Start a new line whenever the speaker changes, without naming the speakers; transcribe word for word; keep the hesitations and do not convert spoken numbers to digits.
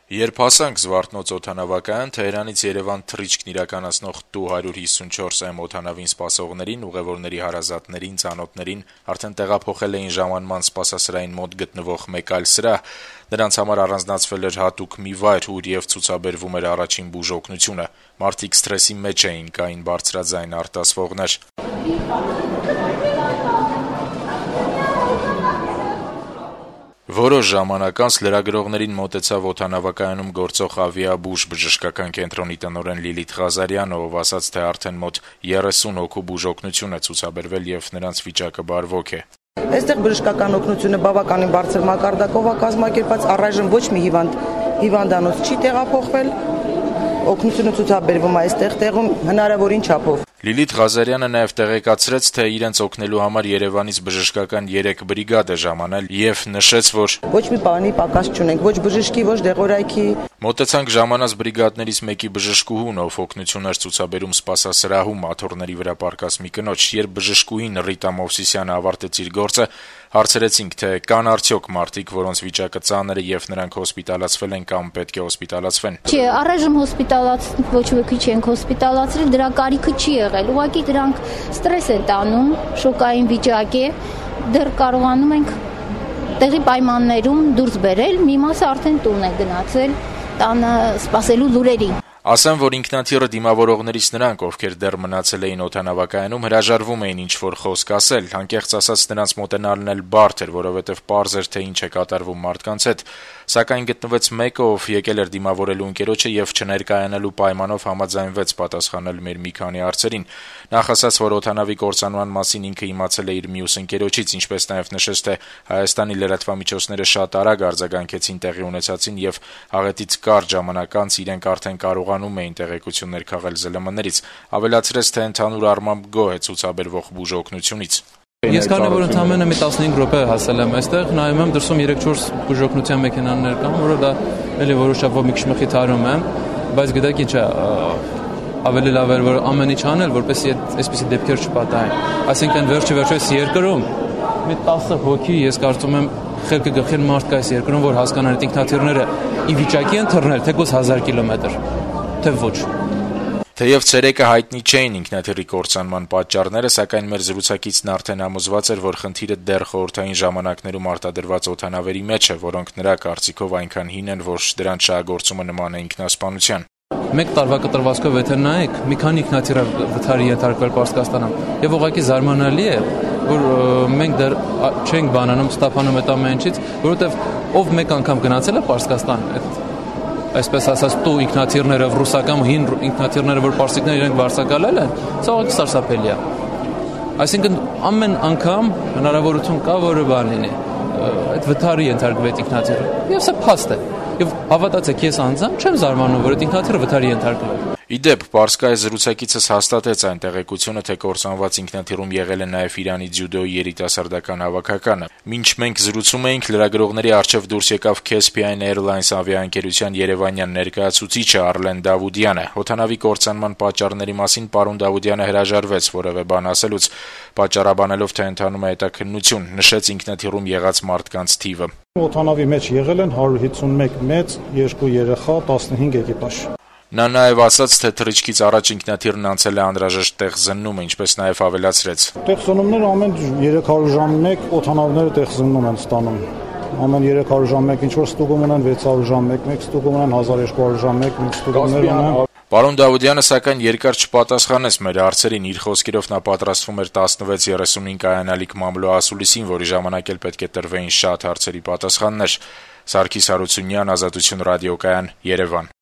Երբ հասանք Զվարթնոց օդանավակայան, Թեհրանից Երևան թռիչքն իրականացնող Տու հարյուր հիսունչորս էմ օդանավին սպասողներին, ուղևորների հարազատներին, ծանոթներին արդեն տեղափոխել էին ժամանման սպասասրահին մոտ գտնվող մեկ այլ սրահ. նրանց համար առանձնացվել էր հատուկ մի վայր, ուր եւ ցուցաբերվում էր առաջին բուժօգնությունը: Մարդիկ սթրեսի մեջ էին, կային բարձրաձայն արտասվողներ: Որոշ ժամանակ անց լրագրողներին մոտեցավ օդանավակայանում գործող «Ավիաբուժ» բժշկական կենտրոնի տնօրեն Լիլիթ Ղազարյանը, ով ասաց, թե արդեն մոտ երեսուն հոգու բուժօգնություն է ցուցաբերվել եւ նրանց վիճակը բարվոք է:
Այստեղ բժշկական օգնությունը բավականին բարձր մակարդակով է կազմակերպված, առայժմ ոչ մի հիվանդ հիվանդանոց չի տեղափոխվել, օգնությունը ցուցաբերվում է այստեղ տեղում հնարավորին չափով:
Լիլիթ Ղազարյանը նաեւ տեղեկացրեց, թե իրենց օգնելու համար Երևանից բժշկական երեք բրիգադ է ժամանել եւ նշեց, որ
ոչ մի բանի պակաս չունենք, ոչ բժշկի, ոչ դեղորայքի:
Մոտեցանք ժամանած բրիգադներից մեկի բժշկուհուն, ով օգնություն էր ցուցաբերում սպասասրահում աթոռների վրա պառկած մի կնոջ: Երբ բժշկուհին Ռիտա Մովսիսյանը ավարտեց իր գործը, հարցրեցինք, թե կան արդյոք մարդիկ, որոնց վիճակը ծանր է եւ նրանք հոսպիտալացվել են կամ պետք է հոսպիտալացվեն:
Չէ, առայժմ հոսպիտալաց ոչ ոքի չենք հոսպիտալացրել, դրա կարիքը չի եղել, ուղղակի դրանք ստրես են տանում, շոկային վիճակ է, դեռ կարողանում ենք տեղի պայմաններում դուրս բերել, մի մասը արդեն տուն է գնացել, տանը սպասելու լուրերին:
Ասեմ, որ ինքնաթիռը դիմավորողներից նրանք, ովքեր դեռ մնացել էին օդանավակայանում, հրաժարվում էին ինչ-որ խոսք ասել, անկեղծ ասած նրանց մոտենալն էլ բարդ էր, որովհետեւ պարզ էր, թե ինչ է կատարվում մարդկանց հետ, սակայն գտնվեց մեկը, ով եկել էր դիմավորելու ընկերոջը եւ չներկայանալու պայմանով համաձայնվեց պատասխանել մեր մի քանի հարցերին: Նախ ասաց, որ օդանավի կործանման մասին ինքը իմացել է իր մյուս ընկերոջից, ինչպես նաեւ նշեց, թե Հայաստանի լրատվամիջոցները շատ արագ արձագանքեցին տեղի ունեցածին եւ աղետից կարճ ժամանակ անց իրենք արդեն կարողանում էին տեղեկություններ քաղել զլ էմ-ներից: Ավելացրեց, թե ընդհանուր առմամբ գոհ է ցուցաբերվող բուժօգնությունից:
Ես քանի որ ընդամենը մի տասնհինգ րոպե հասել եմ այստեղ, նայում եմ դրսում երեք-չորս բուժօգնության մեքենաներ կան, որը դա էլի որոշակով մի քիչ մխիթարում է, բայց գիտեք ինչ է, ավելի լավ էր որ ամեն ինչ անել, որպեսզի այսպիսի դեպքեր չպատահեն: Այսինքն վերջի վերջո այս երկրում մի տասը հոգի, ես կարծում եմ, խելքը գլխին մարդ կա այս երկրում, որ հասկանան այդ ինքնաթիռները ի վիճակի են թռնել թեկուզ հազար կիլոմետր, թե ոչ:
Թեև ցերեկը հայտնի չէին ինքնաթիռի կործանման պատճառները, սակայն մեր զրուցակիցն արդեն համոզված էր, որ խնդիրը դեռ խորհրդային ժամանակներում արտադրված օդանավերի մեջ է, որոնք նրա կարծիքով այնքան հին են, որ դրանց շահագործումը նման է ինքնասպանության:
Մեկ տարվա կտրվածքով եթե նայեք, մի քանի ինքնաթիռ է վթարի ենթարկվել Պարսկաստանում եւ ուղղակի զարմանալի է, որ մենք դեռ չենք բանանում, ստապանում այդ ամեն ինչից, որովհետեւ ով մեկ անգամ գնացել է Պարսկաստան, այդ այսպես ասած Տու ինքնաթիռները, ռուսական հին ինքնաթիռները, որ պարսիկները իրենք վարձակալել են, սա ուղղակի սարսափելի է: Այսինքն ամեն անգամ հնարավորություն կա, որ բան լինի, այդ վթարի ենթարկվի այդ ինքնաթիռը, եւ սա փաստ է: Եվ հավատացեք, ես անձամբ չեմ զարմանում, որ այդ ինքնաթիռը վթարի ենթարկվել:
Ի դեպ, Պարսկայի զրուցակիցս հաստատեց այն տեղեկությունը, թե կործանված ինքնաթիռում եղել է նաեւ Իրանի ձյուդոյի երիտասարդական հավաքականը: Մինչ մենք զրուցում էինք, լրագրողների առջեւ դուրս եկավ Caspian Airlines ավիաընկերության երևանյան ներկայացուցիչը Արլեն Դավուդյանը: Օդանավի կործանման պատճառների մասին պարոն Դավուդյանը հրաժարվեց որեւէ բան ասելուց, պատճառաբանելով, թե ընթանում է հետաքննություն, նշեց ինքնաթիռում եղած մարդկանց թիվը:
Օդանավի մեջ եղել են հարյուր հիսունմեկ մեծ, երկու երեխա, տասնհինգ էկիպաժ:
Նա նաեւ ասաց, թե թռիչքից առաջ ինքնաթիռն անցել է անհրաժեշտ տեղզննում, ինչպես նաեւ ավելացրեց.
Տեղզնումները ամեն երեք հարյուր ժամ մեկ օդանավները տեղզննում են ստանում: Ամեն երեք հարյուր ժամ մեկ ինչ-որ ստուգում ունեն, վեց հարյուր ժամ մեկ-մեկ ստուգում ունեն, հազար երկու հարյուր ժամ մեկ-մեկ ստուգումներ ունեն:
Պարոն Դավուդյանը սակայն երկար չպատասխանեց մեր հարցերին, իր խոսքերով նա պատրաստվում էր տասնվեց երեսունին կայանալիք մամլո ասուլիսին, որի ժամանակ էլ պետք է տրվեին շատ հարցերի պատասխաններ: Սարգիս Հարությունյան, Ազատություն ռադիոկայան, Երևան: